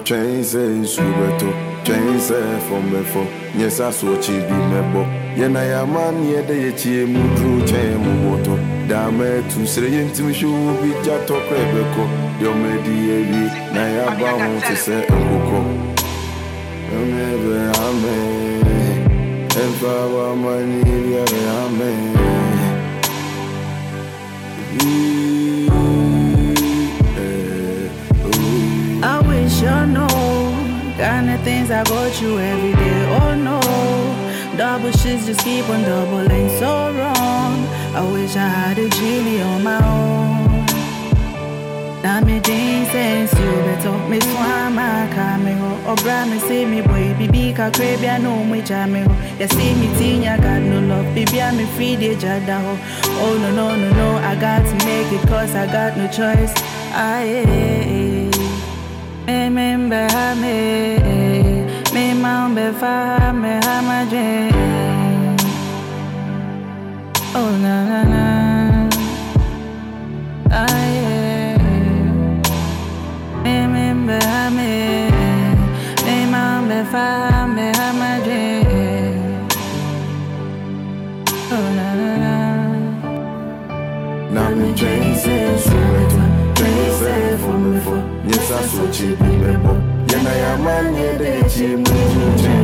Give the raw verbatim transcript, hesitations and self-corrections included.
Trains and Subato, trains for me for. Yes, I saw Chibi Mebo. Yena ya man ye de ye mudru chain moto. Dame to say into show be jato crebeko. Yo medi na ya ba to say enko. Never amen. And for money ya amen. I wish you know kind of things I go through every day. Oh no, double shits just keep on doubling so wrong. I wish I had a genie on my own. Now me dance sense you better me swam my cameo. Or brand me see me boy, baby ka crave ya no me jameo. You see me teen, I got no love, baby I me free de jadaho. Oh no no no no, I got to make it cause I got no choice. I remember me, me mom before me have my dream. Oh na na na, I remember me, me mom before me have my dream. Oh na na na. Now me trains and Subato, trains for me for. Yes, I saw Chibi Mebo. Yena ya man ye de ye mudru chain